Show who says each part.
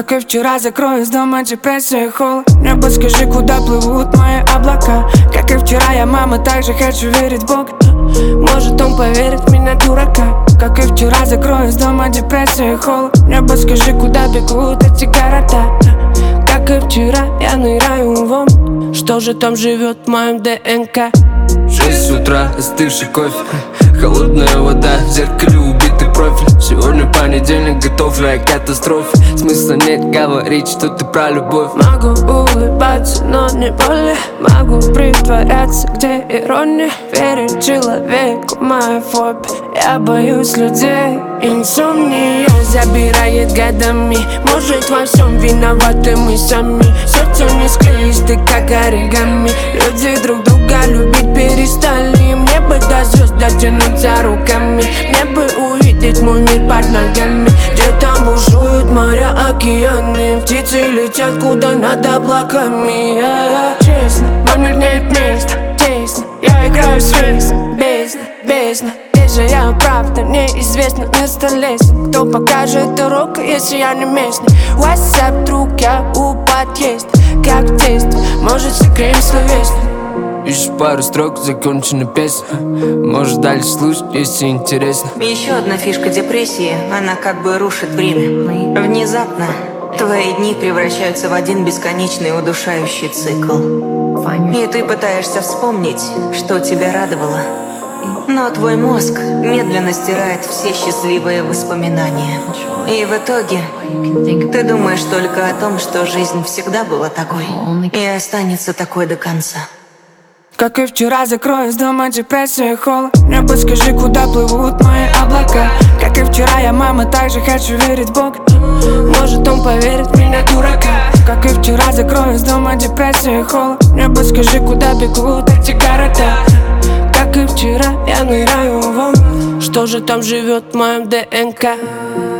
Speaker 1: Как и вчера, закрою из дома депрессия и холод. Небо, скажи, куда плывут мои облака. Как и вчера, я, мама, также хочу верить в Бога. Может, он поверит в меня, дурака. Как и вчера, закрою из дома депрессия и холод. Небо, скажи, куда бегут эти города. Как и вчера, я ныряю в омут. Что же там живет в моем ДНК?
Speaker 2: 6 утра, остывший кофе, холодная вода, в зеркале убитый профиль. Сегодня понедельник, готовлю к катастрофе. Смысла нет говорить, что ты про любовь.
Speaker 1: Могу улыбаться, но не более. Могу притворяться, где ирония. Верить человеку, моя фобия. Я боюсь людей, инсомния забирает годами. Может, во всем виноваты мы сами. Сердце не склеится, как оригами. Люди друг друга любить перестали. Мне бы до звезд дотянуться руками. Мне бы увидеть мой мир под ногами. Где там бушуют моря, океаны. Птицы летят куда надо облаками. Честно, вам нет места, тесно. Я играю с рейсом, бездна, бездна. Где же я, правда, неизвестно место лестниц. Кто покажет дорогу, если я не местный? WhatsApp, друг, я у подъезда. Как в детстве, может, согреем словесно.
Speaker 2: Ищешь пару строк, закончена песня. Может, дальше слушать, если интересно.
Speaker 3: Еще одна фишка депрессии, она как бы рушит время. Внезапно твои дни превращаются в один бесконечный удушающий цикл. И ты пытаешься вспомнить, что тебя радовало. Но твой мозг медленно стирает все счастливые воспоминания. И в итоге ты думаешь только о том, что жизнь всегда была такой и останется такой до конца.
Speaker 1: Как и вчера, закрою из дома депрессия и холод. Небо, скажи, куда плывут мои облака. Как и вчера, я, мама, также хочу верить в Бога. Может, он поверит в меня, дурака. Как и вчера, закрою из дома депрессия и холод. Небо, скажи, куда бегут эти города. Как и вчера, я ныряю в омут. Что же там живет в моем ДНК?